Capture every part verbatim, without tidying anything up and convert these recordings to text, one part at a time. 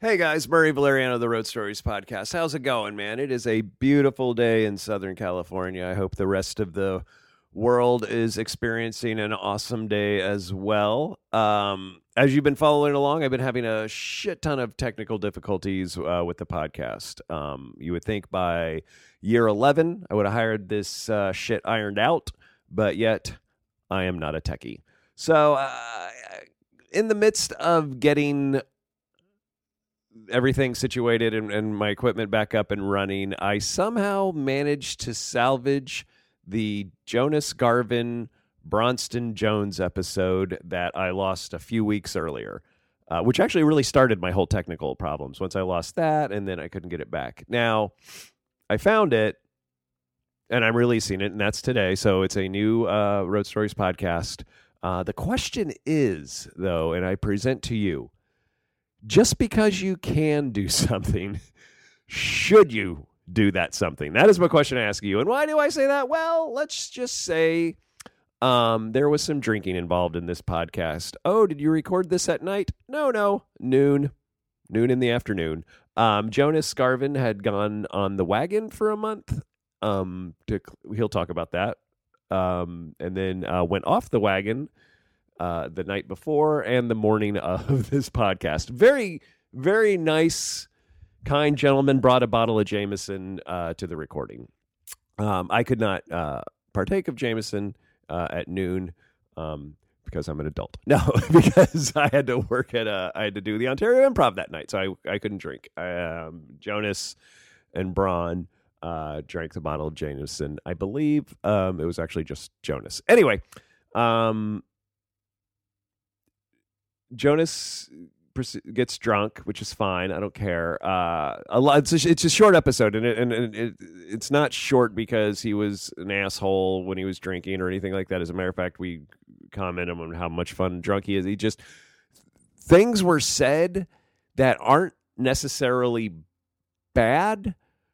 Hey guys, Murray Valeriano, the Road Stories podcast. How's it going, man? It is a beautiful day in Southern California. I hope the rest of the world is experiencing an awesome day as well. Um, as you've been following along, I've been having a shit ton of technical difficulties uh, with the podcast. Um, you would think by year eleven, I would have hired this uh, shit ironed out, but yet I am not a techie. So uh, in the midst of getting everything situated and, and my equipment back up and running, I somehow managed to salvage the Jonas Garvin Bronston Jones episode that I lost a few weeks earlier, uh, which actually really started my whole technical problems. Once I lost that, and then I couldn't get it back. Now, I found it, and I'm releasing it, and that's today. So it's a new uh, Road Stories podcast. Uh, the question is, though, and I present to you, just because you can do something, should you do that something? That is my question I ask you. And why do I say that? Well, let's just say um, there was some drinking involved in this podcast. Oh, did you record this at night? No, no. Noon. Noon in the afternoon. Um, Jonas Garvin had gone on the wagon for a month. Um, to, he'll talk about that. Um, and then uh, went off the wagon Uh, the night before and the morning of this podcast. Very, very nice, kind gentleman brought a bottle of Jameson uh, to the recording. Um, I could not uh, partake of Jameson uh, at noon um, because I'm an adult. No, because I had to work at a, I had to do the Ontario Improv that night, so I, I couldn't drink. Um, Jonas and Braun uh, drank the bottle of Jameson. I believe um, it was actually just Jonas. Anyway, um, Jonas gets drunk, which is fine. I don't care. Uh, a lot. It's a, it's a short episode, and, it, and it, it, it's not short because he was an asshole when he was drinking or anything like that. As a matter of fact, we comment on how much fun drunk he is. He just things were said that aren't necessarily bad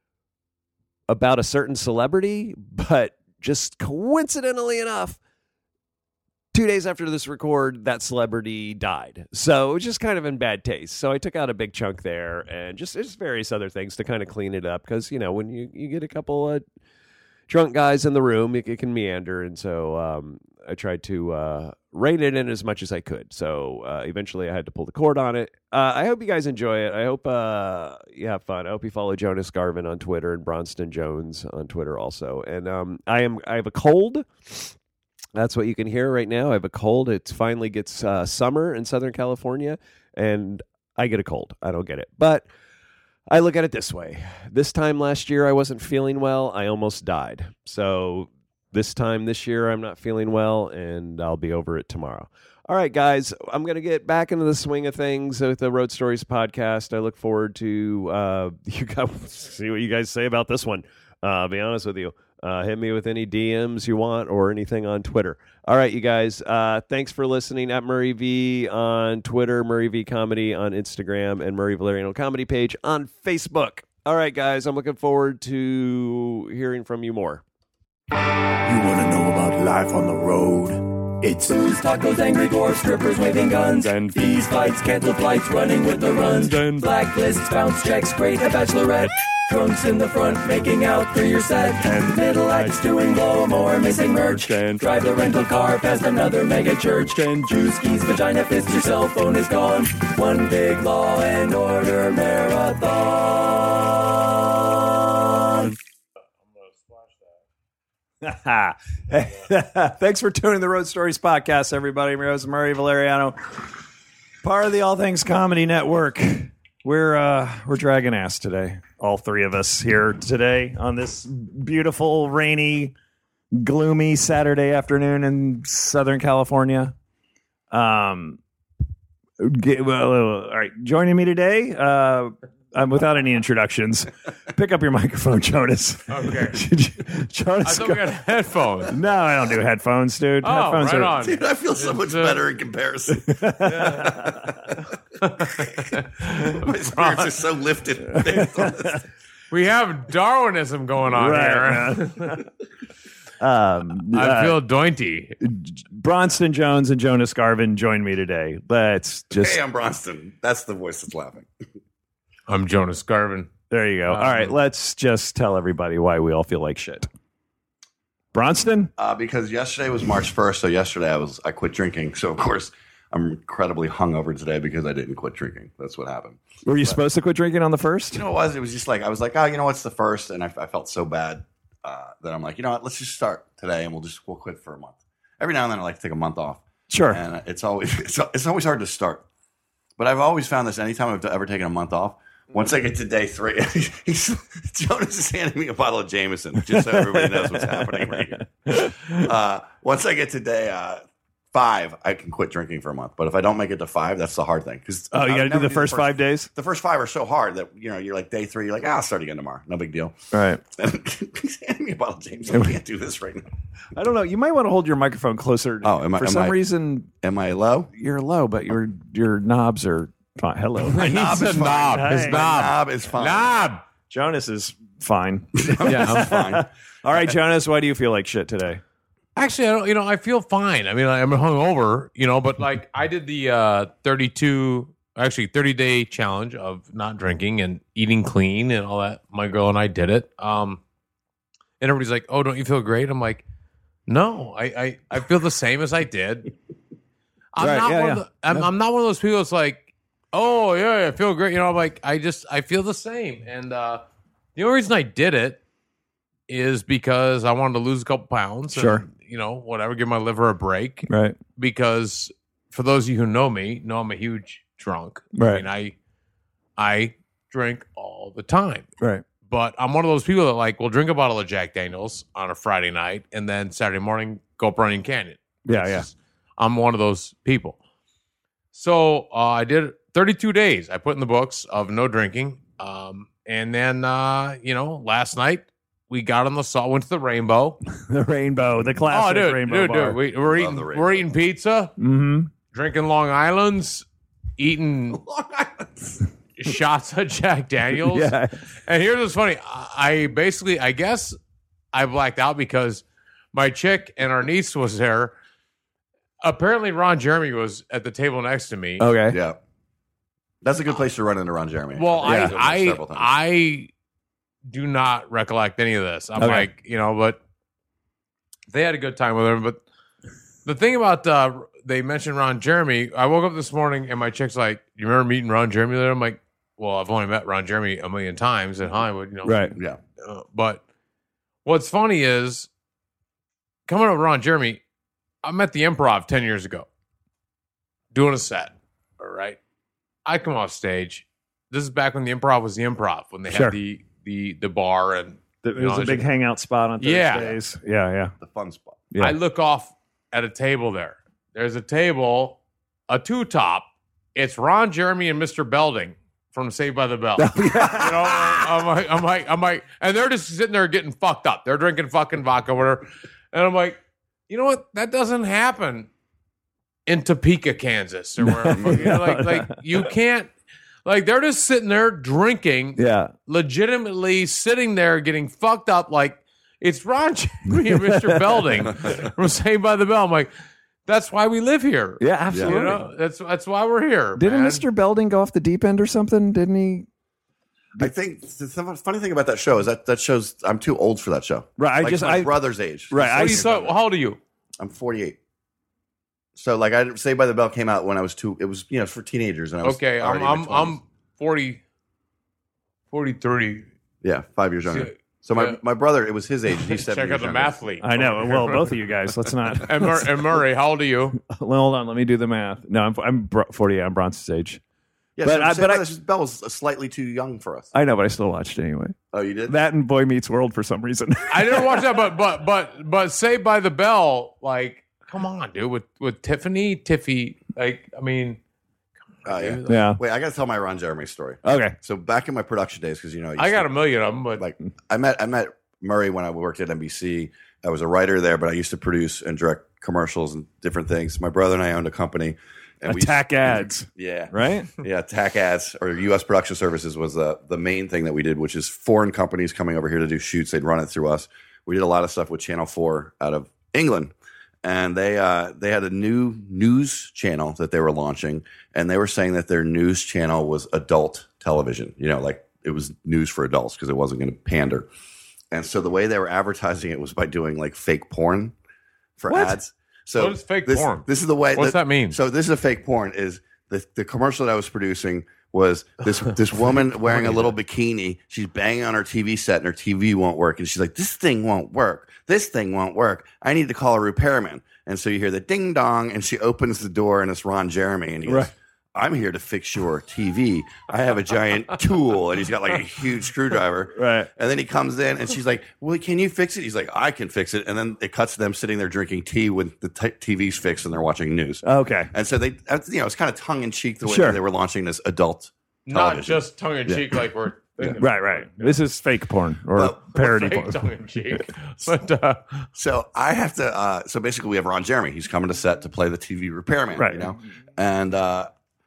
about a certain celebrity, but just coincidentally enough, two days after this record, that celebrity died. So it was just kind of in bad taste. So I took out a big chunk there and just, just various other things to kind of clean it up. Because, you know, when you, you get a couple of drunk guys in the room, it, it can meander. And so um, I tried to uh, rein it in as much as I could. So uh, eventually I had to pull the cord on it. Uh, I hope you guys enjoy it. I hope uh, you have fun. I hope you follow Jonas Garvin on Twitter and Bronston Jones on Twitter also. And um, I am I have a cold. That's what you can hear right now. I have a cold. It finally gets uh, summer in Southern California, and I get a cold. I don't get it. But I look at it this way. This time last year, I wasn't feeling well. I almost died. So this time this year, I'm not feeling well, and I'll be over it tomorrow. All right, guys, I'm going to get back into the swing of things with the Road Stories podcast. I look forward to uh, you guys see what you guys say about this one. Uh, I'll be honest with you. Uh, hit me with any D Ms you want or anything on Twitter. All right, you guys. Uh, thanks for listening. At Murray V on Twitter, Murray V Comedy on Instagram, and Murray Valeriano Comedy page on Facebook. All right, guys. I'm looking forward to hearing from you more. You want to know about life on the road? It's booze, tacos, angry dwarfs, strippers waving guns, and fees, fights, canceled flights, running with the runs, and blacklists, bounce checks, great a bachelorette. Drunks in the front making out through your set, and middle acts doing blow more, missing merch, and drive the rental car past another mega church, and juice keys, vagina fist, your cell phone is gone. One big Law and Order marathon. Thanks for tuning in the Road Stories podcast, everybody. I'm your host, Murray Valeriano, part of the All Things Comedy Network. We're uh, we're dragging ass today. All three of us here today on this beautiful, rainy, gloomy Saturday afternoon in Southern California. Um, get, well, all right, joining me today, uh, um, without any introductions, pick up your microphone, Jonas. Okay. Jonas, I thought we got headphones. No, I don't do headphones, dude. Oh, headphones right are, on. Dude, I feel so much uh, better in comparison. My spirits are so lifted. based on this. We have Darwinism going on Right, here. um, I uh, feel dointy. Bronston Jones and Jonas Garvin join me today. Let's just Hey, I'm Bronston. That's the voice that's laughing. I'm Jonas Garvin. There you go. Um, All right, let's just tell everybody why we all feel like shit. Bronston? Uh, because yesterday was March first, so yesterday I was I quit drinking. So of course I'm incredibly hungover today because I didn't quit drinking. That's what happened. Were you but, supposed to quit drinking on the first? You know what it was? It was just like I was like, oh, you know what's the first, and I, I felt so bad uh, that I'm like, you know what? Let's just start today, and we'll just we'll quit for a month. Every now and then I like to take a month off. Sure. And it's always it's, it's always hard to start, but I've always found this anytime I've ever taken a month off. Once I get to day three, he's, Jonas is handing me a bottle of Jameson, just so everybody knows what's happening right here. Uh, once I get to day uh, five, I can quit drinking for a month. But if I don't make it to five, that's the hard thing. Because oh, you got to do the first, first five days? The first five are so hard that, you know, you're like day three, you're like, ah, I'll start again tomorrow. No big deal. Right. He's handing me a bottle of Jameson. I can't do this right now. I don't know. You might want to hold your microphone closer. Oh, am I, For am some I, reason. Am I low? You're low, but your your knobs are... Fine. Hello. My knob He's is a fine. knob. Hey. His My knob. knob is fine. Knob. Jonas is fine. Yeah, I'm fine. All right, Jonas, why do you feel like shit today? Actually, I don't. You know, I feel fine. I mean, I'm hungover. You know, but like I did the uh, thirty-two, actually thirty day challenge of not drinking and eating clean and all that. My girl and I did it. Um, and everybody's like, "Oh, don't you feel great?" I'm like, "No, I I, I feel the same as I did." I'm Right, not yeah, one yeah. of the, I'm, No. I'm not one of those people that's like, oh yeah, yeah, I feel great. You know, I'm like, I just I feel the same. And uh, the only reason I did it is because I wanted to lose a couple pounds. Sure. And, you know, whatever, give my liver a break. Right. Because for those of you who know me, know I'm a huge drunk. I Right. mean, I I drink all the time. Right. But I'm one of those people that like will drink a bottle of Jack Daniels on a Friday night and then Saturday morning go up Running Canyon. Yeah, It's yeah. just- I'm one of those people. So uh, I did thirty-two days. I put in the books of no drinking. Um, and then, uh, you know, last night we got on the salt, went to the Rainbow. The rainbow, the Oh, classic dude, rainbow dude, bar. dude. We, we're Love eating, the Rainbow. we're eating pizza, Mm-hmm. drinking Long Island's, eating shots of Jack Daniels. Yeah. And here's what's funny. I I basically, I guess I blacked out because my chick and our niece was there. Apparently, Ron Jeremy was at the table next to me. Okay. Yeah. That's a good place to run into Ron Jeremy. Well, I've been I, there several times. I, I do not recollect any of this. I'm Okay. like, you know, but they had a good time with him. But the thing about uh, they mentioned Ron Jeremy, I woke up this morning and my chick's like, "You remember meeting Ron Jeremy there?" I'm like, "Well, I've only met Ron Jeremy a million times in Hollywood, you know." Right. yeah. Uh, but what's funny is coming up with Ron Jeremy, I met the Improv ten years ago doing a set. All right. I come off stage. This is back when the Improv was the Improv, when they Sure. had the, the, the bar. And It you was know, a big hangout spot on Yeah. Thursdays. Yeah, yeah. The fun spot. Yeah. I look off at a table there. There's a table, a two top. It's Ron Jeremy and Mister Belding from Saved by the Bell. Oh, You know, I'm like, I'm like, I'm like, and they're just sitting there getting fucked up. They're drinking fucking vodka, whatever. And I'm like, you know what? That doesn't happen in Topeka, Kansas, or wherever. You know, like, like you can't. Like they're just sitting there drinking, Yeah. legitimately sitting there getting fucked up. Like it's Ron Jeremy and Mister Belding from Saved by the Bell. I'm like, that's why we live here. Yeah, absolutely. You know, that's that's why we're here. Didn't man. Mister Belding go off the deep end or something? Didn't he? I think the th- funny thing about that show is that that shows I'm too old for that show. Right. I Like just my I brother's age. Right, What I do you thought? How old are you? I'm forty-eight. So like I Saved by the Bell came out when I was two. It was you know for teenagers and I was Okay, I'm already in I'm my twenties. I'm forty, forty-three. yeah five years younger. See, So my, yeah. my brother, it was his age. He's seven Check years out the younger. math league. I know. Well, both of you guys. Let's not. And, Mur- and Murray, how old are you? Hold on. Let me do the math. No, I'm I'm bro- forty-eight. I'm Bronson's age. Yeah, But so I- Saved but by I- the Bell was slightly too young for us. I know, but I still watched it anyway. Oh, you did? That and Boy Meets World for some reason. I didn't watch that, but but but but Saved by the Bell, like, come on, dude, with with Tiffany, Tiffy, like, I mean, Oh, yeah. dude, Yeah. Wait, I got to tell my Ron Jeremy story. Okay. So back in my production days, because you know, I, used I got to- a million of them, but like I met I met Murray when I worked at N B C. I was a writer there, but I used to produce and direct commercials and different things. My brother and I owned a company. And we- Attack ads, Yeah. right? Yeah, T A C ads or U S Production Services was the the main thing that we did, which is foreign companies coming over here to do shoots. They'd run it through us. We did a lot of stuff with Channel Four out of England, and they uh, they had a new news channel that they were launching, and they were saying that their news channel was adult television. You know, like it was news for adults because it wasn't going to pander. And so the way they were advertising it was by doing like fake porn for What? ads. So What is fake this, porn? This is the way. What's that mean? So this is a fake porn. Is the the commercial that I was producing was this this woman wearing a little bikini. She's banging on her T V set and her T V won't work. And she's like, this thing won't work. This thing won't work. I need to call a repairman. And so you hear the ding dong and she opens the door and it's Ron Jeremy. And he goes, Right. I'm here to fix your T V. I have a giant tool. And he's got like a huge screwdriver. Right. And then he comes in and she's like, well, can you fix it? He's like, I can fix it. And then it cuts to them sitting there drinking tea when the t- T V's fixed and they're watching news. Okay. And so they, you know, it's kind of tongue in cheek the way Sure. they were launching this adult Not television. just tongue in cheek like we're thinking. Right, right. This is fake porn or Well, parody Fake porn. tongue in cheek. But uh, So I have to. Uh, so basically, we have Ron Jeremy. He's coming to set to play the T V repairman. Right. You know, and uh,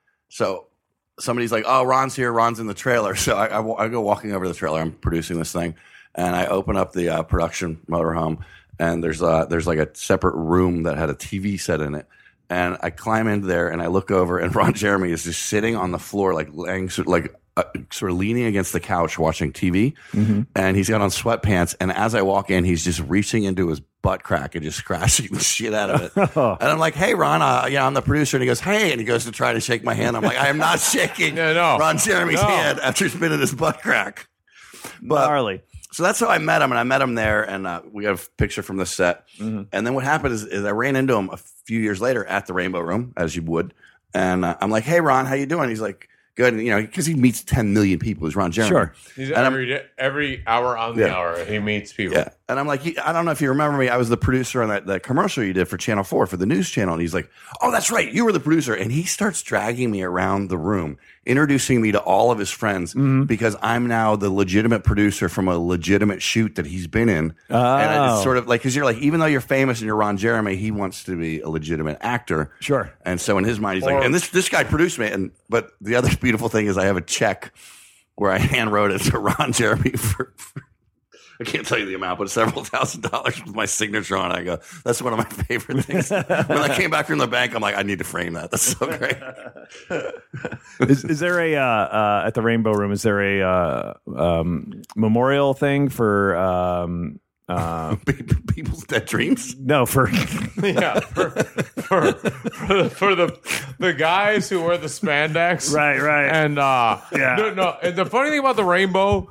so somebody's like, "Oh, Ron's here. Ron's in the trailer." So I, I, wa- I go walking over to the trailer. I'm producing this thing, and I open up the uh, production motorhome, and there's uh, there's like a separate room that had a T V set in it. And I climb into there, and I look over, and Ron Jeremy is just sitting on the floor, like laying, like uh, sort of leaning against the couch, watching T V. Mm-hmm. And he's got on sweatpants. And as I walk in, he's just reaching into his butt crack and just scratching the shit out of it. And I'm like, "Hey, Ron, uh, yeah, I'm the producer." And he goes, "Hey," and he goes to try to shake my hand. I'm like, "I am not shaking No, no. Ron Jeremy's No. hand after he's been in his butt crack." But Gnarly. so that's how I met him, and I met him there, and uh, we got a picture from the set. Mm-hmm. And then what happened is, is I ran into him a few years later at the Rainbow Room, as you would, and uh, I'm like, "Hey, Ron, how you doing?" He's like, "Good," and, you know, because he meets ten million people. He's Ron Jeremy. Sure. he's And I'm- every, day- every hour on the Yeah. hour, he meets people. Yeah. And I'm like, I don't know if you remember me. I was the producer on that, that commercial you did for Channel four for the news channel. And he's like, "Oh, that's right. You were the producer." And he starts dragging me around the room, introducing me to all of his friends because I'm now the legitimate producer from a legitimate shoot that he's been in. Oh. And it's sort of like, because you're like, even though you're famous and you're Ron Jeremy, he wants to be a legitimate actor. Sure. And so in his mind, he's Or- like, and this, this guy produced me. And, but the other beautiful thing is I have a check where I hand wrote it to Ron Jeremy for, for I can't tell you the amount, but several thousand dollars with my signature on it. I go, that's one of my favorite things. When I came back from the bank, I'm like, I need to frame that. That's so great. is, is there a uh, uh, at the Rainbow Room? Is there a uh, um, memorial thing for? Um, uh, People's dead dreams. no, for Yeah, for, for, for, the, for the the guys who wear the spandex, right, right. And uh, Yeah. no, no. And the funny thing about the Rainbow,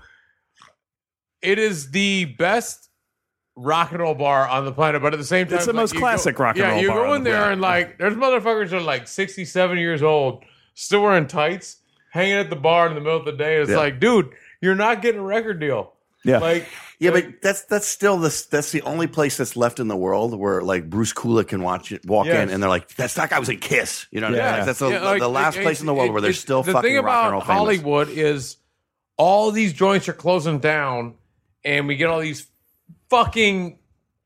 it is the best rock and roll bar on the planet, but at the same time, It's the like, most you classic rock and yeah, roll you bar go on in the there planet. and like, there's motherfuckers that are like sixty-seven years old, still wearing tights, hanging at the bar in the middle of the day. It's Yeah. like, dude, you're not getting a record deal. Yeah. Like, Yeah, like, but that's that's still the that's the only place that's left in the world where like Bruce Kulick can watch it, walk Yes. in, and they're like, "That's that guy was in Kiss." You know, what I mean? Yeah. Like, that's the, Yeah, like, the last it- place in the it- world it- where there's it- still the fucking thing rock and about roll famous. Hollywood is all these joints are closing down, and we get all these fucking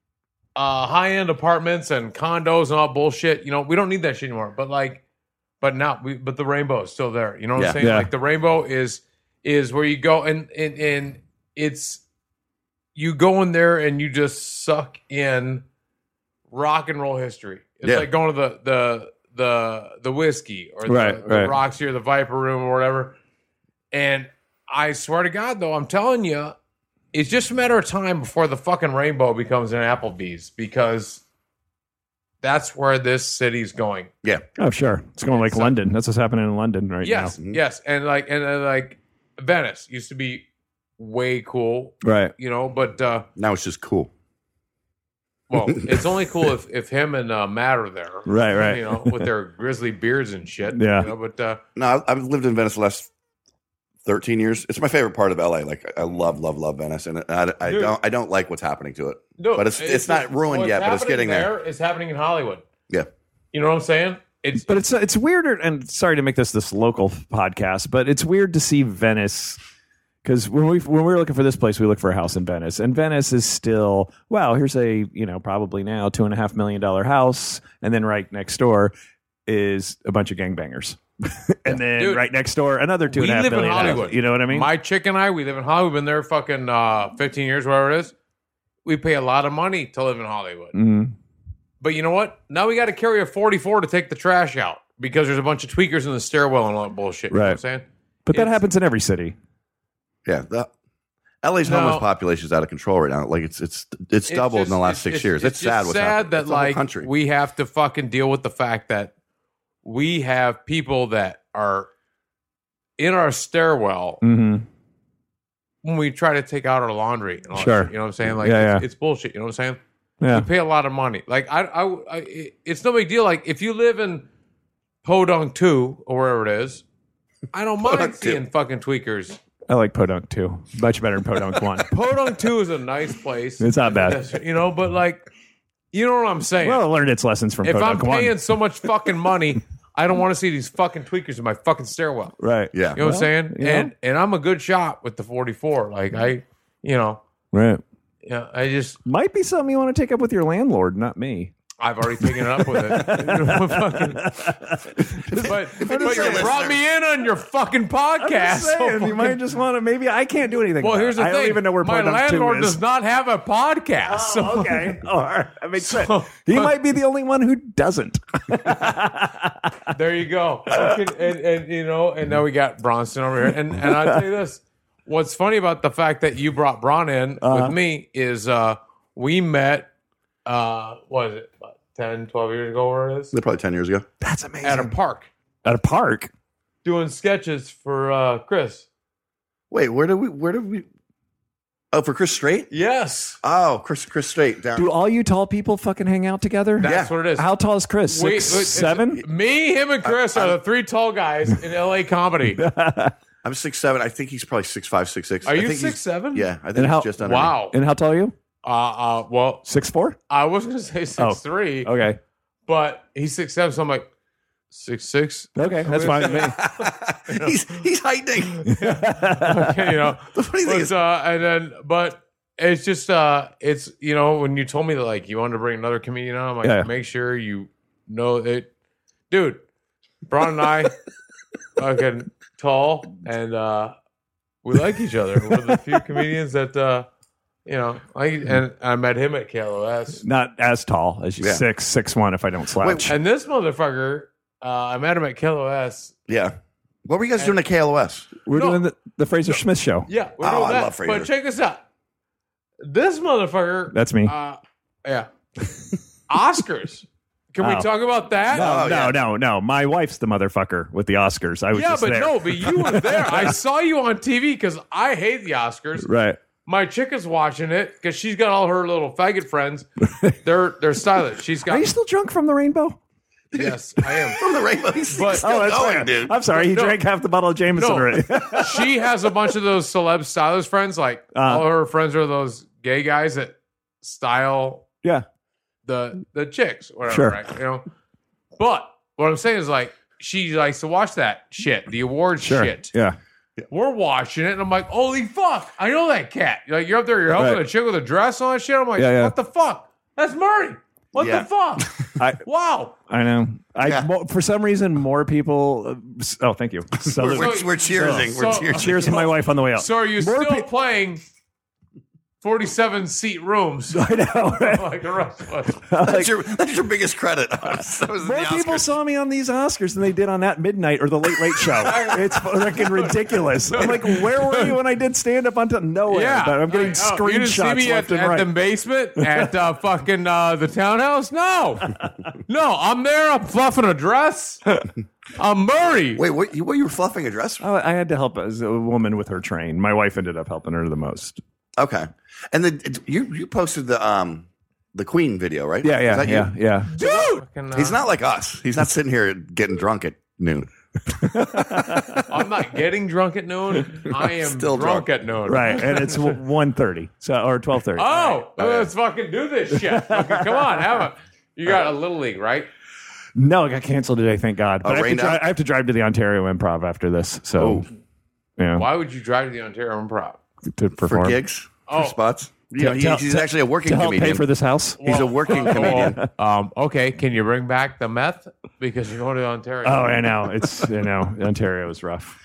uh, high end apartments and condos and all bullshit. You know, we don't need that shit anymore. But like, but now, we, but the Rainbow is still there. You know what Yeah. I'm saying? Yeah. Like the Rainbow is is where you go and and and it's you go in there and you just suck in rock and roll history. It's Yeah. like going to the the the the whiskey or the, Right, the right. Roxy or the Viper Room or whatever. And I swear to God, though, I'm telling you, it's just a matter of time before the fucking Rainbow becomes an Applebee's because that's where this city's going. Yeah, oh, sure. It's going like So- London. That's what's happening in London right Yes, Mhm. yes, and like and uh, like Venice used to be way cool, now. Right. you know, but uh, now it's just cool. well, it's only cool if, if him and uh, Matt are there, Right, right. You know, with their grizzly beards and shit. Yeah. you know, but uh, No, I've- I've lived in Venice the last thirteen years. It's my favorite part of L A. Like I love, love, love Venice, and I, I Dude. don't, I don't like what's happening to it. no, But it's- it's not ruined what's yet, but it's happening getting there. It's happening in Hollywood. Yeah, You know what I'm saying? It's But it's it's weirder, and sorry to make this this local podcast, but it's weird to see Venice because when we when we were looking for this place, we looked for a house in Venice, and Venice is still wow. Here's a you know probably now two and a half million dollar house, and then right next door is a bunch of gangbangers, and then Dude, right next door another two we and a half live in million. house. Hollywood. You know what I mean? My chick and I, we live in Hollywood. We've been there fucking uh, fifteen years, whatever it is. We pay a lot of money to live in Hollywood. Mhm. But you know what? Now we got to carry a forty-four to take the trash out because there's a bunch of tweakers in the stairwell and all that bullshit. You know what Right. I'm saying? But that It's- happens in every city. Yeah, the, L A's No. homeless population is out of control right now. Like it's it's it's It's doubled just- in the last six it's, years. It's, It's, sad. just What's sad happened. that It's the whole like country. we have to fucking deal with the fact that we have people that are in our stairwell Mm-hmm. when we try to take out our laundry. And all that Sure. shit, you know what I'm saying? Like, Yeah, it's, yeah. it's bullshit. You know what I'm saying? Yeah. We pay a lot of money. Like, I, I, I, it's no big deal. Like, if you live in Podunk two or wherever it is, I don't mind Podunk two. seeing fucking tweakers. I like Podunk too. Much better than Podunk one. Podunk two is a nice place. It's not bad. You know, but like, you know what I'm saying? Well, it learned its lessons from if I'm Podunk paying one. so much fucking money, I don't want to see these fucking tweakers in my fucking stairwell. Right. yeah. You know what I'm saying? you know. And and I'm a good shot with the forty-four. Like I, you know, Right. yeah, I just Might be something you want to take up with your landlord, not me. I've already taken it up with it. Fucking- but but you saying, brought listener. me in on your fucking podcast. Just saying, so you fucking- might just want to. Maybe I can't do anything. well, about here's it. the I thing. don't even know where my Podunk landlord two is. does not have a podcast. so Oh, okay. All right. That makes sense. So- He might be the only one who doesn't. there you go. and, and, and you know, and now we got Bronson over here. And and I'll tell you this: what's funny about the fact that you brought Bron in Uh-huh. with me is uh, we met. Uh, what is it? About ten, twelve years ago, where it is Probably ten years ago. That's amazing. at a park At a park. doing sketches for uh, Chris. Wait, where did we? Where did we? Oh, for Chris Strait. Yes, Oh, Chris Chris Strait down. Do all you tall people fucking hang out together? that's Yeah. what it is. How tall is Chris? Wait, Six, wait, it's- seven? Me, him, and Chris are the three tall guys in L A comedy. I'm six seven. I think he's probably six five, six six. Are I you think he's- six seven? Yeah, I think And he's how- just under. me. Wow. And how tall are you? Uh, uh, well, Six four? I was going to say six Oh, three, Okay. but he's six seven, so I'm like six six. Okay, that's fine with me. he's he's heightening. Okay, you know. The funny thing But, is, uh, and then, but it's just, uh, it's you know, when you told me that like you wanted to bring another comedian on, I'm like, Yeah. make sure you know it, dude. Braun and I, fucking tall, and uh, we like each other. We're the few comedians that, uh, you know, like, and I met him at K L O S. Not as tall as you. Yeah. Six, six one if I don't slouch. And this motherfucker, uh, I met him at K L O S. yeah. What were you guys doing at K L O S? We're No. doing the, the Fraser Smith show. Yeah, we're Oh, doing I that. love Fraser. But check this out. This motherfucker. That's me. Uh, yeah. Oscars. Can we Oh. talk about that? No, Oh, no, yeah. no, no. My wife's the motherfucker with the Oscars. I was Yeah, just but there. no, but you were there. I saw you on T V because I hate the Oscars. Right. My chick is watching it because she's got all her little faggot friends. They're they're stylish. She's got Are you still drunk from the rainbow? yes, I am. From the Rainbow. He's But- still Oh, that's going, right. dude. I'm sorry. He No. drank half the bottle of Jameson No. already. She has a bunch of those celeb stylist friends. Like Uh. all her friends are those gay guys that style yeah. the the chicks, whatever, Sure. right? You know. But what I'm saying is like she likes to watch that shit, the awards Sure. shit. Yeah. We're watching it, and I'm like, holy fuck, I know that cat. You're like you're up there, you're helping Right. a chick with a dress on and shit. I'm like, Yeah, yeah. what the fuck? That's Murray. What Yeah. the fuck? I Wow. I know. I Yeah. mo- for some reason more people. Uh, s- oh, thank you. So, We're, we're, So- we're cheersing. so- we're cheersing. cheers to my wife on the way out. So are you More still pe- playing forty-seven seat rooms I know. Right? like the rest of us? That's your that's your biggest credit. That was the More people Oscars. saw me on these Oscars than they did on that midnight or the Late Late Show. It's fucking ridiculous. I'm like, where were you when I did stand up on t- nowhere? Yeah, But I'm getting I- oh, you didn't see screenshots me left at, and at right. the basement at uh, fucking uh, the townhouse. No, no, I'm there. I'm fluffing a dress. I'm Murray. Wait, what? You, what? You were fluffing a dress? Oh, I had to help as a woman with her train. My wife ended up helping her the most. Okay. And then it- you you posted the um the Queen video, right? Yeah, Is yeah, that you? yeah, yeah. Dude, fucking, uh, He's not like us. He's not sitting here getting drunk at noon. I'm not getting drunk at noon. I am Still drunk, drunk. at noon. Right, and it's one thirty, so or twelve thirty. Oh, let's fucking do this shit. Fucking, come on, have a. You got a little league, right? No, it got canceled today. Thank God. But I, have to rained dri- out? I have to drive to the Ontario Improv after this. So, yeah, Why would you drive to the Ontario Improv? to For perform gigs? Oh. For spots? You To- know, he- to- he's to- actually a working to help comedian. pay for this house. He's a working comedian. Um, okay, can you bring back the meth because you're going to Ontario? Oh, I know. It's you know Ontario is rough.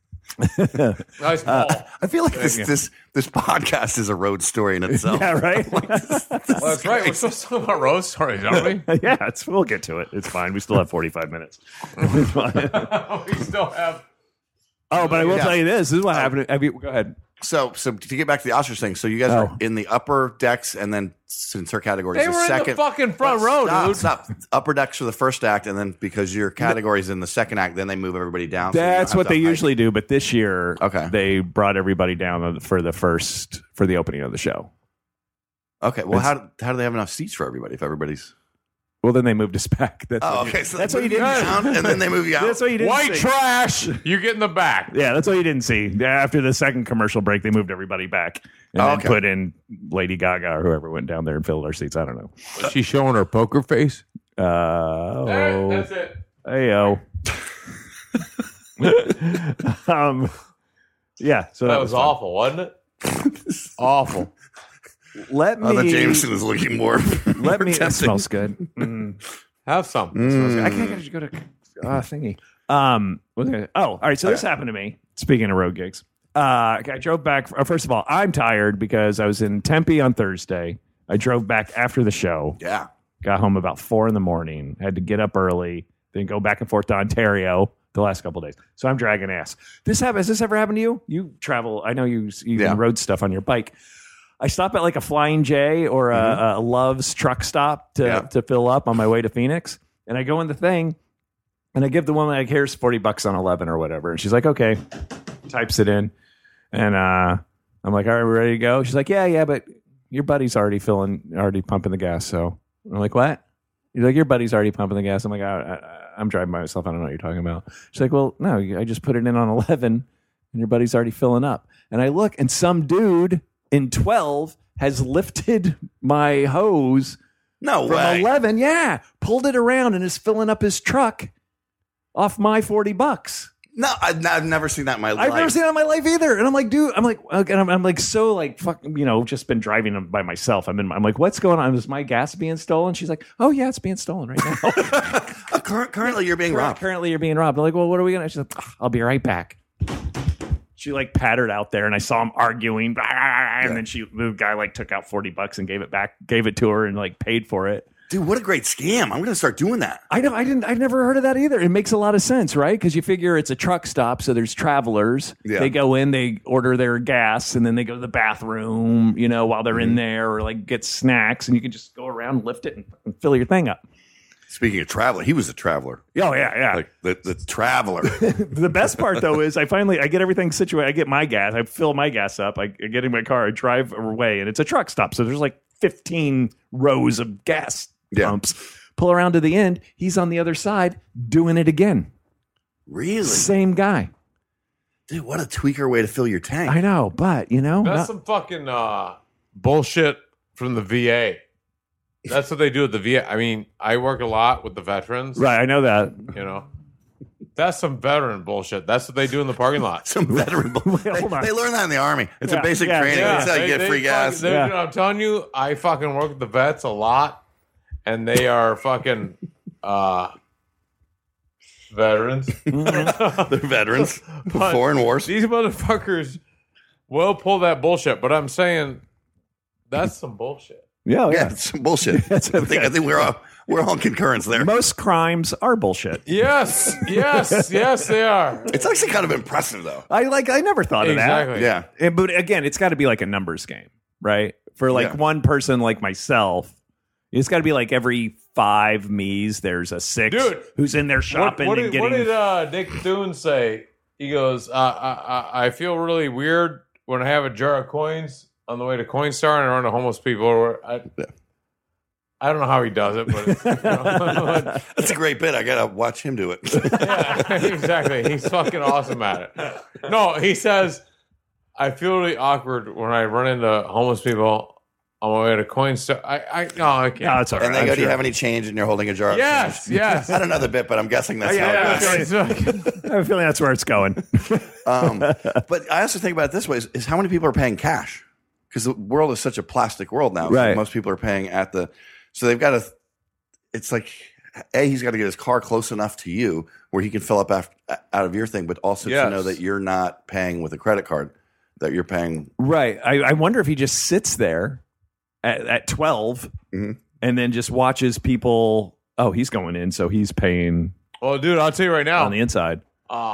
Nice ball. I feel like this, this this podcast is a road story in itself. Yeah, right. Well, that's right. We're supposed to talk about rose stories, aren't we? yeah, it's, we'll get to it. It's fine. We still have forty-five minutes. It's fine. we still have Oh, but I will Yeah. tell you this. This is what happened. Have you, go ahead. So, so to get back to the ostrich thing, so you guys Oh. are in the upper decks, and then since her category is They the were in the second fucking front row, stop, dude. Stop. Upper decks for the first act, and then because your category is in the second act, then they move everybody down. so you don't That's have what to they hike. usually do. But this year, Okay. they brought everybody down for the first, for the opening of the show. Okay. Well, It's- how how do they have enough seats for everybody if everybody's? Well, then they moved us back. That's Oh, what you- okay. So that's they what you move didn't down, and then they move you out. That's what you didn't White see. trash. You get in the back. Yeah, that's what you didn't see. After the second commercial break, they moved everybody back and Oh, then okay. put in Lady Gaga or whoever went down there and filled our seats. I don't know. Was she showing her poker face? Uh, oh, That's it. hey yo. um, yeah. So That was fun. awful, wasn't it? Awful. Let me. Oh, the Jameson is looking more. Let more me. It tempting. smells good. Mm. Have some. I can't just go to uh, thingy. Um, what was I gonna- oh, all right. So this happened to me. Speaking of road gigs, uh, I drove back. uh, First of all, I'm tired because I was in Tempe on Thursday. I drove back after the show. Yeah. Got home about four in the morning. Had to get up early, then go back and forth to Ontario the last couple of days. So I'm dragging ass. This happened. Has this ever happened to you? You travel. I know you. You Yeah. road stuff on your bike. I stop at like a Flying J or a, a Love's truck stop to, Yeah. to fill up on my way to Phoenix. And I go in the thing and I give the woman, like, here's forty bucks on eleven or whatever. And she's like, okay, types it in. And uh, I'm like, all right, we're ready to go. She's like, yeah, yeah, but your buddy's already filling, already pumping the gas. So I'm like, what? He's like, your buddy's already pumping the gas. I'm like, I, I, I'm driving by myself. I don't know what you're talking about. She's like, well, no, I just put it in on eleven and your buddy's already filling up. And I look and some dude in twelve has lifted my hose No from way. eleven. Yeah. Pulled it around and is filling up his truck off my forty bucks. No, I've, I've never seen that in my life. I've never seen that in my life either. And I'm like, dude, I'm like, okay, and I'm, I'm like, so like, fuck, you know, just been driving by myself. I'm in, I'm like, what's going on? Is my gas being stolen? She's like, oh yeah, it's being stolen right now. Uh, cur- currently, you're being robbed. Currently, you're being robbed. I'm like, well, what are we gonna? She's like, I'll be right back. She like pattered out there, and I saw him arguing. And then she, the guy, like took out forty bucks and gave it back, gave it to her, and like paid for it. Dude, what a great scam. I'm going to start doing that. I know, I didn't, I've never heard of that either. It makes a lot of sense, right? Because you figure it's a truck stop, so there's travelers. Yeah. They go in, they order their gas, and then they go to the bathroom, you know, while they're in there, or like get snacks, and you can just go around, lift it, and, and fill your thing up. Speaking of traveler, he was a traveler. Oh yeah, yeah. Like the, the traveler. The best part though is I finally I get everything situated. I get my gas. I fill my gas up. I get in my car. I drive away, and it's a truck stop. So there's like fifteen rows of gas Yeah. pumps. Pull around to the end. He's on the other side doing it again. Really? Same guy. Dude, what a tweaker way to fill your tank. I know, but you know, That's not- some fucking uh, bullshit from the V A. That's what they do at the V A. I mean, I work a lot with the veterans. right? I know that. You know, that's some veteran bullshit. That's what they do in the parking lot. Some veteran. Wait, they, hold on. they learn that in the Army. It's Yeah, a basic yeah, training. yeah. That's how you they- get they free fucking- gas. they- Yeah. you know, I'm telling you, I fucking work with the vets a lot, and they are fucking uh, veterans. They're veterans of But foreign wars. These motherfuckers will pull that bullshit, but I'm saying that's some bullshit. Yeah, Yeah, yeah. it's some bullshit. I That's think, I okay. think we're all we're all in concurrence there. Most crimes are bullshit. Yes, yes, yes, they are. It's actually kind of impressive, though. I like. I never thought of that. Exactly. Yeah. Eh, But again, it's got to be like a numbers game, right? For like Yeah. one person like myself, it's got to be like every five me's, there's a six Dude, who's in there What, shopping what and did, getting. what did uh, Nick Thune say? He goes, uh, I, I, I feel really weird when I have a jar of coins on the way to Coinstar and I run to homeless people. Or I, Yeah. I don't know how he does it, but it's, you know, That's a great bit. I gotta watch him do it. yeah, exactly. He's fucking awesome at it. No, he says, I feel really awkward when I run into homeless people on my way to Coinstar. I, I, no, I can't. No, it's all right. And they I'm go, "Do you sure. have any change?" And you're holding a jar. of Yes, change. yes. I don't know the bit, but I'm guessing that's Yeah, how yeah, it goes. yeah. It's like- I have a feeling that's where it's going. Um, but I also think about it this way: is, is how many people are paying cash? Because the world is such a plastic world now. So Right. most people are paying at the. So they've got to. It's like, A, he's got to get his car close enough to you where he can fill up after, out of your thing, but also Yes. to know that you're not paying with a credit card, that you're paying. Right. I, I wonder if he just sits there at, at twelve Mhm. and then just watches people. Oh, he's going in, so he's paying well, dude, I'll tell you right now. on the inside. Uh,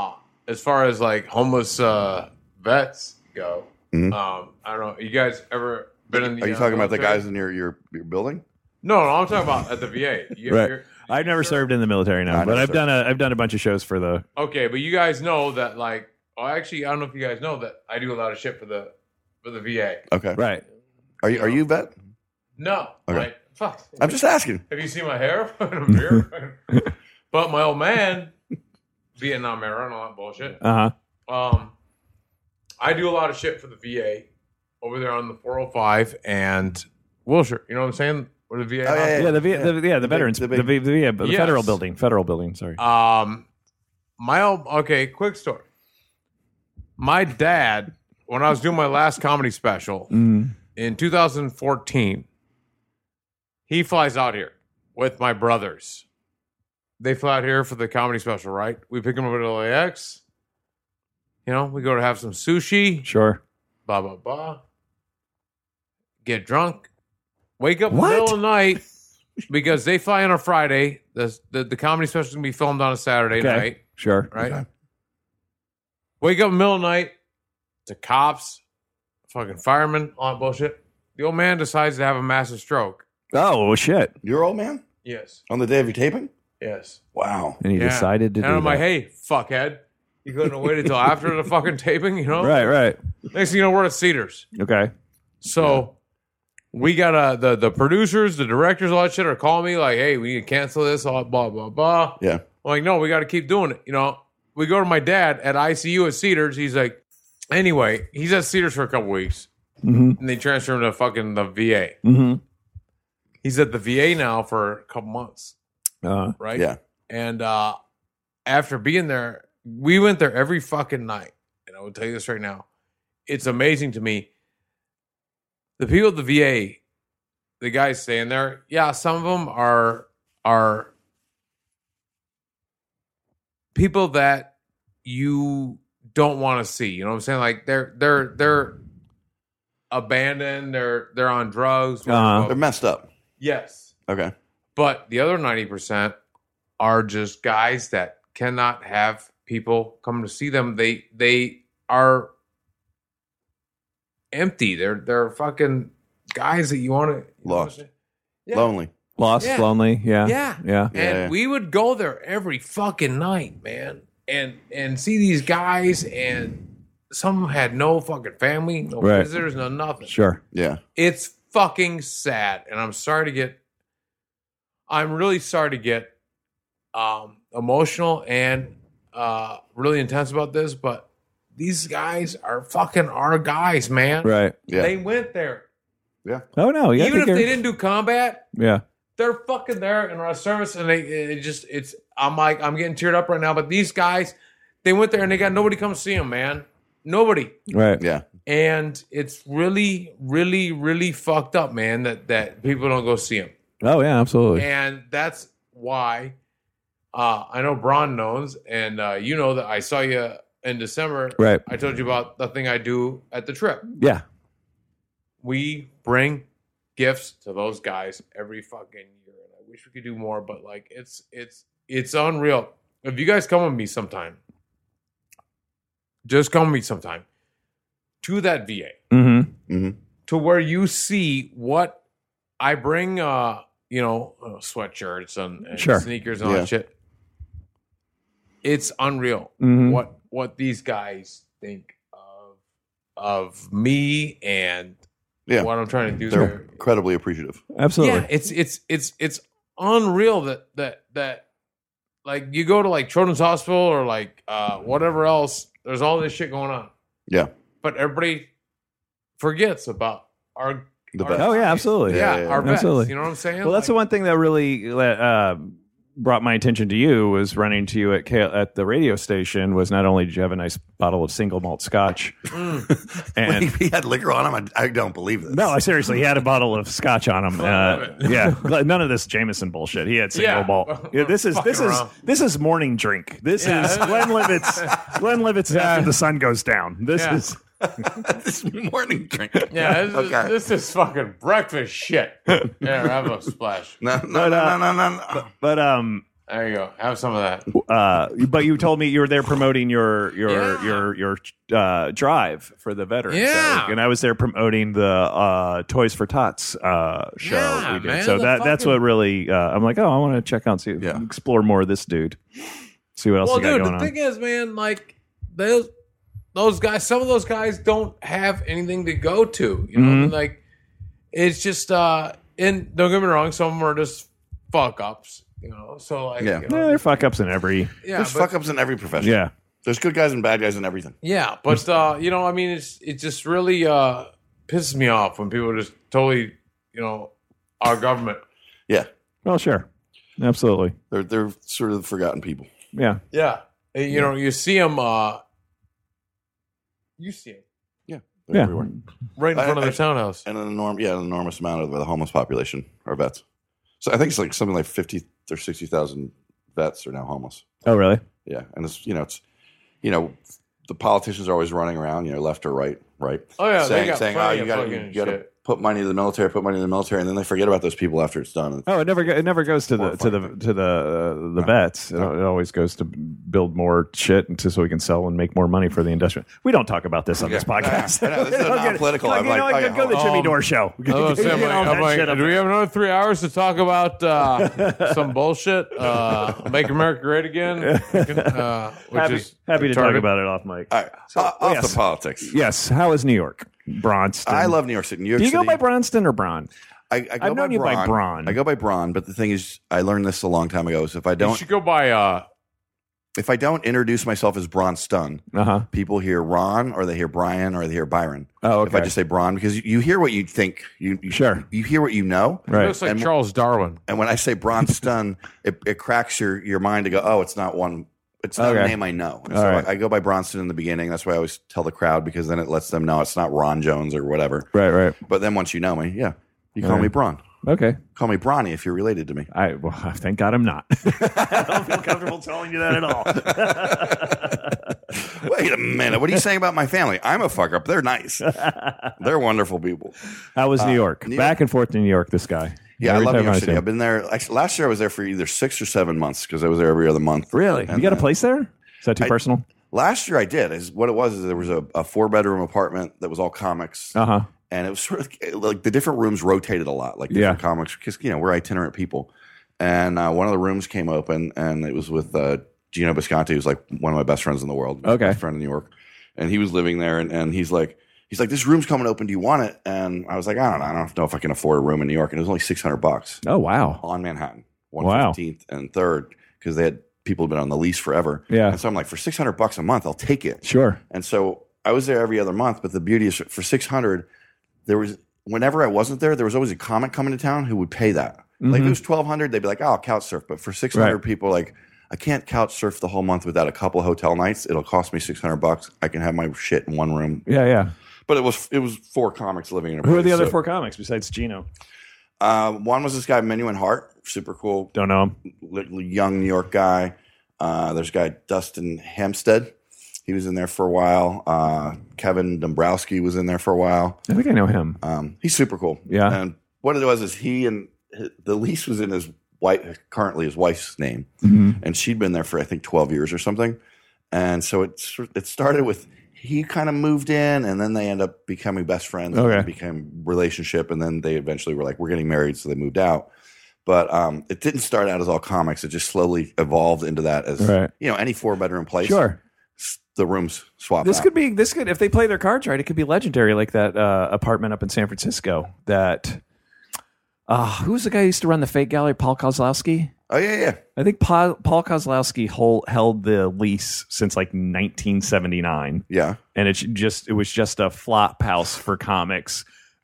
as far as like homeless uh, vets go, Mhm. um, I don't know. You guys ever been in the? Are you uh, talking about the military? guys in your your, your building? No, no, I'm talking about at the V A. You, Right. you're- I've never served in the military now, I but never I've served. done a I've done a bunch of shows for the. Okay, but you guys know that, like, well, actually, I don't know if you guys know that I do a lot of shit for the for the V A. Okay. Right. Are you are you vet? No, Okay. like, fuck. I'm just asking. Have you seen my hair? I'm here. But my old man, Vietnam era and all that bullshit. Uh huh. Um, I do a lot of shit for the V A over there on the four oh five and Wilshire. You know what I'm saying? Where the V A. Oh, yeah, Yeah, the V- the, yeah, the, big- veterans, the the, big- V- the, yeah, the Yes. federal building, federal building. Sorry. Um, my old okay. Quick story. My dad, when I was doing my last comedy special Mm. in two thousand fourteen, he flies out here with my brothers. They fly out here for the comedy special, right? We pick them up at L A X. You know, we go to have some sushi. Sure. Blah blah blah. Get drunk. Wake up What? in the middle of the night because they fly in on Friday. The, the the comedy special is gonna be filmed on a Saturday Okay. night, Sure. right? Okay. Wake up in the middle of the night to cops, fucking firemen, all that bullshit. The old man decides to have a massive stroke. Oh well, shit! Your old man Yes. on the day of your taping? Yes. Wow. And he Yeah. decided to and do I'm like, that. hey, fuckhead. You couldn't have waited until after the fucking taping, you know? Right. Right. Next thing you know, we're at Cedars. Okay. So we got uh, the the producers, the directors, all that shit are calling me like, hey, we need to cancel this, all blah, blah, blah. Yeah. I'm like, no, we got to keep doing it. You know, we go to my dad at I C U at Cedars. He's like, anyway, he's at Cedars for a couple weeks. Mm-hmm. And they transfer him to fucking the V A. Mm-hmm. He's at the V A now for a couple months, Uh, right? Yeah. And uh, after being there, we went there every fucking night. And I will tell you this right now. It's amazing to me. The people at the V A, the guys staying there, yeah, some of them are are people that you don't want to see. You know what I'm saying? Like they're they're they're abandoned, they're they're on drugs. Uh-huh. They're messed up. Yes. Okay. But the other ninety percent are just guys that cannot have people come to see them. They they are empty. They're they're fucking guys that you want to Lost. Yeah. Lonely. lost, Yeah. lonely. Yeah. Yeah. Yeah. And Yeah. we would go there every fucking night, man. And and see these guys, and some of them had no fucking family, no Right. visitors, no nothing. Sure. Yeah. It's fucking sad, and I'm sorry to get. I'm really sorry to get um, emotional and uh, really intense about this, but these guys are fucking our guys, man. Right. Yeah. They went there, Oh no. Yeah. even if they didn't do combat. Yeah. They're fucking there in our service, and they it just it's. I'm like I'm getting teared up right now, but these guys, they went there and they got nobody come see them, man. Nobody. Right. Yeah. And it's really, really, really fucked up, man, that, that people don't go see him. Oh yeah. Absolutely. And that's why uh, I know Braun knows, and uh, you know that I saw you in December. Right. I told you about the thing I do at the trip. Yeah. We bring gifts to those guys every fucking year. And I wish we could do more, but like it's it's it's unreal. If you guys come with me sometime, just come with me sometime to that V A. Mm-hmm. Mm-hmm. To where you see what I bring, uh, you know, uh, sweatshirts and, and Sure. sneakers and all Yeah. that shit. It's unreal Mhm. what what these guys think of of me and Yeah. what I'm trying to do They're there. incredibly appreciative. Absolutely. Yeah, it's it's it's it's unreal that that that like you go to like Children's Hospital or like uh, whatever else. There's all this shit going on, Yeah. but everybody forgets about our. The our best. Oh yeah. Absolutely. Yeah, Yeah, yeah, our yeah. vets. Absolutely. You know what I'm saying? Well, that's the Like, one thing that really uh, brought my attention to you was running to you at K- at the radio station. Was not only did you have a nice bottle of single malt scotch, and he had liquor on him. I, I don't believe this. no, I seriously, he had a bottle of scotch on him. I Uh, love it. yeah, none of this Jameson bullshit. He had single Yeah. malt. Yeah, this is Fucking this is around. this is morning drink. This Yeah. is Glenlivet's Glenlivet's after the sun goes down. This Yeah. is this morning drink. Yeah, this, Okay. is, this is fucking breakfast shit. Yeah, have a splash. No, no, But, no, uh, no, no, no, no. but um There you go. Have some of that. Uh, but you told me you were there promoting your your Yeah. your your uh, drive for the veterans. Yeah. So- and I was there promoting the uh, Toys for Tots uh, show Yeah, we did. man, so the that that's fucking- what really. Uh, I'm like, oh, I want to check out, see, Yeah. explore more of this dude. See what else Well, you got dude, going the on. thing is, man, like those those guys, some of those guys don't have anything to go to. You know, Mhm. like it's just. uh And don't get me wrong, some of them are just fuck ups. You know, so like, Yeah. you yeah, know, they're fuck ups in every. yeah, There's but- fuck ups in every profession. Yeah. There's good guys and bad guys in everything. Yeah, but uh, you know, I mean, it's it just really uh, pisses me off when people just totally, you know, our government. Yeah. Well, sure, absolutely. They're they're sort of forgotten people. Yeah. Yeah, you know, you see them. Uh, you see them They're Yeah. everywhere. right in I- front of I- the townhouse. And an enormous, yeah, an enormous amount of the homeless population are vets. So I think it's like something like fifty or sixty thousand vets are now homeless. Oh, really? Yeah, and it's you know it's you know the politicians are always running around, you know, left or right, right. Oh yeah, saying they got saying oh plenty you of got to fucking you got to shit. put money in the military, put money in the military, and then they forget about those people after it's done. Oh, it never go, it never goes to the to the Horrifying. to the uh, the No. vets. It, No. it always goes to build more shit and to, so we can sell and make more money for the industrial. We don't talk about this on this Yeah. podcast. I know, this is We don't get- non-political. Like, I'm you know, like, like, oh, go yeah, to the hold Jimmy on. Dore show. I was gonna say, I'm Get like, all I'm that like, shit up do we there. have another three hours to talk about uh, some bullshit? Uh, Make America Great Again, uh, which happy, is happy to talk target. about it off mic. All right, off off yes. the politics. Yes. How is New York? Bronston. I love New York City. New York Do you go City, by Bronston or Bron? I, I go I've by known you by Braun. Braun. I go by Braun, but the thing is, I learned this a long time ago. Is if I You don't should go by. Uh, if I don't introduce myself as Braun Stun, Uh huh. people hear Ron or they hear Brian or they hear Byron. Oh, If I okay. just say Braun, because you, you hear what you think, you, you Sure. you hear what you know, it Right. looks like And- Charles Darwin. and when I say Braun Stun, it, it cracks your, your mind to go, oh, it's not one, it's not Okay. a name I know. And All so right. I, I go by Bronston in the beginning. That's why I always tell the crowd because then it lets them know it's not Ron Jones or whatever. Right. Right. But then once you know me, yeah, you call All right. me Braun. Okay. Call me Bronny if you're related to me. I well, thank God I'm not. I don't feel comfortable telling you that at all. Wait a minute. What are you saying about my family? I'm a fuck up. They're nice. They're wonderful people. How was New York? New Back and forth to New York. This guy. Yeah, Every I love time New York see City. him. I've been there. Actually, last year I was there for either six or seven months because I was there every other month. Really? And You got a then- place there? Is that too I- personal? Last year I did. Is what it was is there was a, a four bedroom apartment that was all comics, Uh huh. and it was sort of like the different rooms rotated a lot, like different Yeah. comics because you know we're itinerant people. And uh, one of the rooms came open, and it was with uh, Gino Bisconti, who's like one of my best friends in the world, my Okay. best friend in New York, and he was living there, and, and he's like. He's like, this room's coming open. Do you want it? And I was like, I don't know. I don't know if I can afford a room in New York. And it was only six hundred bucks Oh wow. on Manhattan, Wow. one fifteenth and third, because they had people who've been on the lease forever. Yeah. And so I'm like, for six hundred bucks a month, I'll take it. Sure. And so I was there every other month. But the beauty is for six hundred, there was, whenever I wasn't there, there was always a comic coming to town who would pay that. Like if it was twelve hundred, they'd be like, oh, I'll couch surf. But for six hundred Mm-hmm. Right. people, like, I can't couch surf the whole month without a couple of hotel nights. It'll cost me six hundred bucks. I can have my shit in one room. Yeah. Yeah. But it was it was four comics living in a Who are the place, other so- four comics besides Gino? Uh, one was this guy, Minuin Hart, super cool, Don't know him. li- young New York guy. Uh, there's a guy, Dustin Hampstead. He was in there for a while. Uh, Kevin Dombrowski was in there for a while. I think I know him. Um, he's super cool. Yeah. And what it was is he and hi- the lease was in his wife, currently his wife's name, Mhm. and she'd been there for I think twelve years or something. And so it sor- it started with he kind of moved in, and then they end up becoming best friends. And Okay. it became relationship, and then they eventually were like, we're getting married, so they moved out. But um, it didn't start out as all comics. It just slowly evolved into that as Right. you know any four bedroom place. Sure. s- the rooms swap. This out. could be this could if they play their cards right, it could be legendary like that uh, apartment up in San Francisco. That uh, who's the guy who used to run the fake gallery? Paul Kozlowski. Oh yeah, yeah. I think Paul, Paul Kozlowski hold, held the lease since like nineteen seventy-nine, Yeah. and it's just it was just a flop house for comics.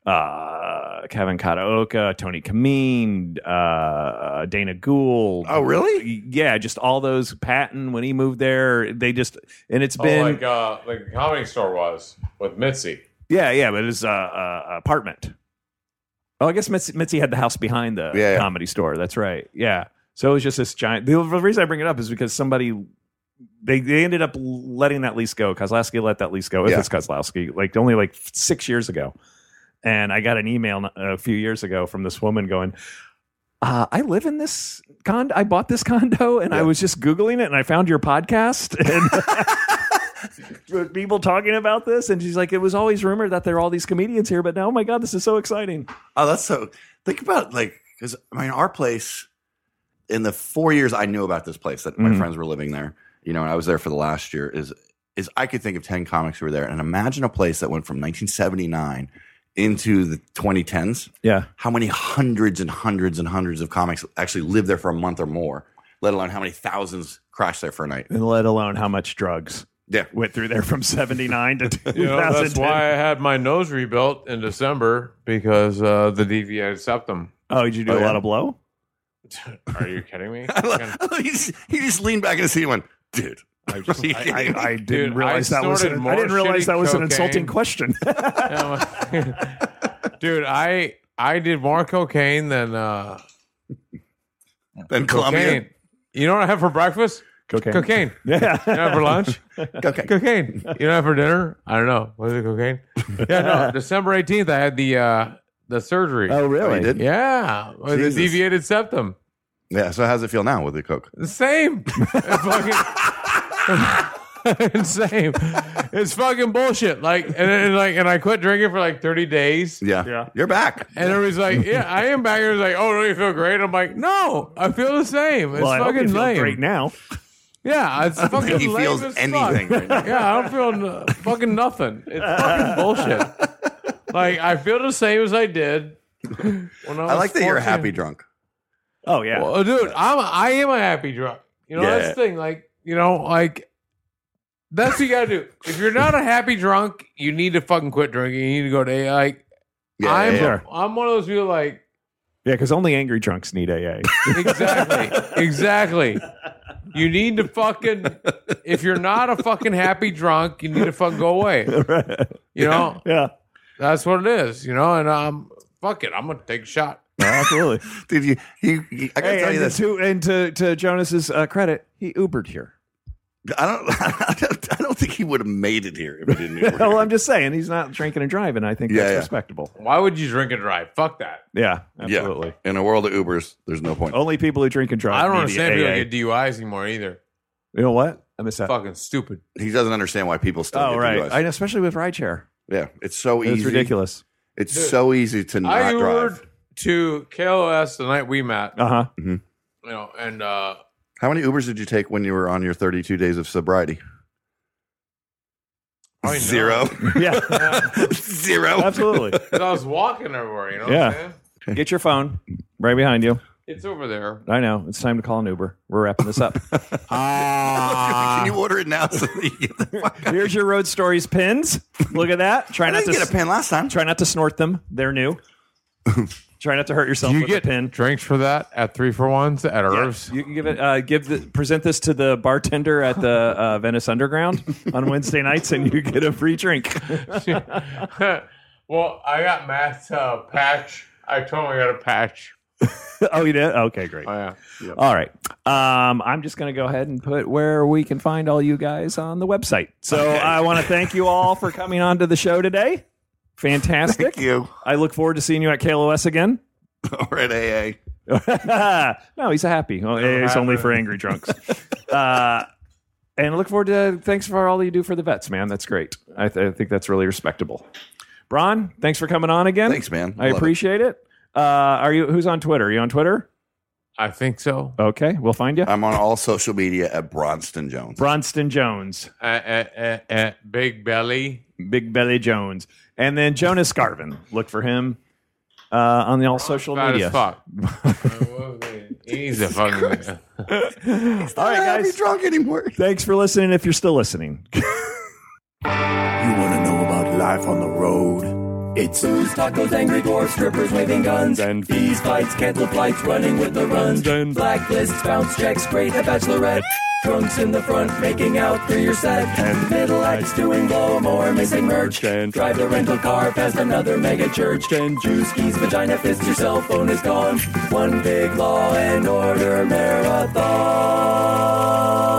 Uh, Kevin Kataoka, Tony Kameen, uh, Dana Gould. Oh, really? Yeah, just all those. Patton when he moved there, they just and it's Oh, been like uh, like the comedy store was with Mitzi. yeah, yeah, but it's a uh, uh, apartment. Oh, I guess Mitzi, Mitzi had the house behind the Yeah, yeah. comedy store. That's right. Yeah. So it was just this giant. The reason I bring it up is because somebody they they ended up letting that lease go. Kozlowski let that lease go. If Yeah. it's Kozlowski, like only like six years ago, and I got an email a few years ago from this woman going, uh, I live in this condo. I bought this condo, and I was just Googling it, and I found your podcast, and people talking about this. And she's like, it was always rumored that there are all these comedians here, but now, oh my God, this is so exciting. Oh, that's so. Think about like because I mean, our place. In the four years I knew about this place that my Mhm. friends were living there, you know, and I was there for the last year. Is is I could think of ten comics who were there, and imagine a place that went from nineteen seventy-nine into the twenty tens. Yeah. How many hundreds and hundreds and hundreds of comics actually lived there for a month or more? Let alone how many thousands crashed there for a night. And let alone how much drugs Yeah, went through there from seventy-nine to two thousand ten. You know, that's why I had my nose rebuilt in December because uh, the deviated septum. Oh, did you do Oh, a yeah? lot of blow? Are you kidding me? I love- I love- he, just, he just leaned back in his seat and went, "Dude, I just, Are you I, kidding me?" I didn't Dude, realize I that was snorted an, more I didn't realize shitty that was an cocaine. insulting question. dude, I I did more cocaine than uh, then Columbia, cocaine. You know what I have for breakfast? Cocaine. Cocaine. Yeah. You know what for lunch? okay, Cocaine. You know what for dinner? I don't know. Was it cocaine? Yeah, no. December eighteenth, I had the uh, the surgery. Oh, really? Oh, you did? Yeah, with the Jesus. deviated septum. yeah." So how's it feel now with the coke? The same. It's fucking it's same. It's fucking bullshit. Like and, and like and I quit drinking for like thirty days. Yeah, Yeah. you're back. And everybody's like, "Yeah, I am back." Everybody's like, "Oh, don't you feel great?" I'm like, "No, I feel the same. It's Well, I hope you fucking feel lame." great now. Yeah, it's fucking think he lame feels as anything fuck. right now. Yeah, I don't feel n- fucking nothing. It's fucking bullshit. Like I feel the same as I did when I was I like that you're a fourteen. happy drunk. Oh, yeah. Well, dude, I'm a, I am a happy drunk. You know, Yeah. that's the thing. Like, you know, like that's what you gotta do. If you're not a happy drunk, you need to fucking quit drinking. You need to go to A A. Like, Yeah, I'm yeah, yeah. I'm one of those people like Yeah, because only angry drunks need A A. exactly, exactly. You need to fucking if you're not a fucking happy drunk, you need to fucking go away. You know, Yeah. that's what it is. You know, and um, fuck it, I'm gonna take a shot. Absolutely. Dude, you, he, he, I gotta Hey, tell you and, this. to, and to, to Jonas's uh, credit, he Ubered here. I don't, I don't, I don't think he would have made it here if he didn't. Uber Well, here. I'm just saying, he's not drinking and driving. I think Yeah, that's yeah. respectable. Why would you drink and drive? Fuck that. Yeah, absolutely. Yeah. In a world of Ubers, there's no point. Only people who drink and drive. I don't need understand A people A. get D U Is anymore either. You know what? I missed that. Fucking stupid. He doesn't understand why people still Oh, get right. D U Is. I, especially with rideshare. Yeah, it's so It's easy. ridiculous. It's so easy to not I drive. Ubered to K L O S the night we met. Uh huh. You know, and uh, How many Ubers did you take when you were on your thirty-two days of sobriety? probably none. Zero. Yeah, Zero. absolutely. 'Cause I was walking everywhere. You know Yeah. what I'm saying? Get your phone right behind you. It's over there. I know. It's time to call an Uber. We're wrapping this up. Can you order it now? So that you get the fuck out? Here's your Road Stories pins. Look at that. Try I not didn't to get a pen last time. try not to snort them. They're new. Try not to hurt yourself Do you with get a pin. drinks for that at three for ones at Irv's? You can give it. Uh, give the present this to the bartender at the uh, Venice Underground on Wednesday nights, and you get a free drink. Well, I got Matt's uh, patch. I told him I got a patch. Oh, you did? Okay, great. Oh yeah. All right. Um, I'm just going to go ahead and put where we can find all you guys on the website. So I want to thank you all for coming on to the show today. Fantastic. Thank you. I look forward to seeing you at K L O S again. Or at A A. No, he's a happy. Well, it's only for angry drunks. Uh, and I look forward to thanks for all you do for the vets, man. That's great. I, th- I think that's really respectable. Bron, thanks for coming on again. Thanks, man. I Love it. appreciate it. Uh, are you? Who's on Twitter? Are you on Twitter? I think so. Okay, we'll find you. I'm on all social media at Bronston Jones. Bronston Jones, At, at, at, at Big Belly. Big Belly Jones, and then Jonas Garvin. Look for him uh, on the all social Fat media. as fuck. He's a fucking. All right, I can't be guys. drunk anymore. Thanks for listening. If you're still listening. You want to know about life on the road? It's booze, tacos, angry dwarfs, strippers waving guns, and fees, fights, cancel flights, running with the runs, and blacklists, bounce checks, great a bachelorette, trunks in the front, making out through your set, and middle acts doing blow more, missing merch, and drive the rental car past another mega church, and juice keys, vagina fist, your cell phone is gone, one big Law and Order marathon.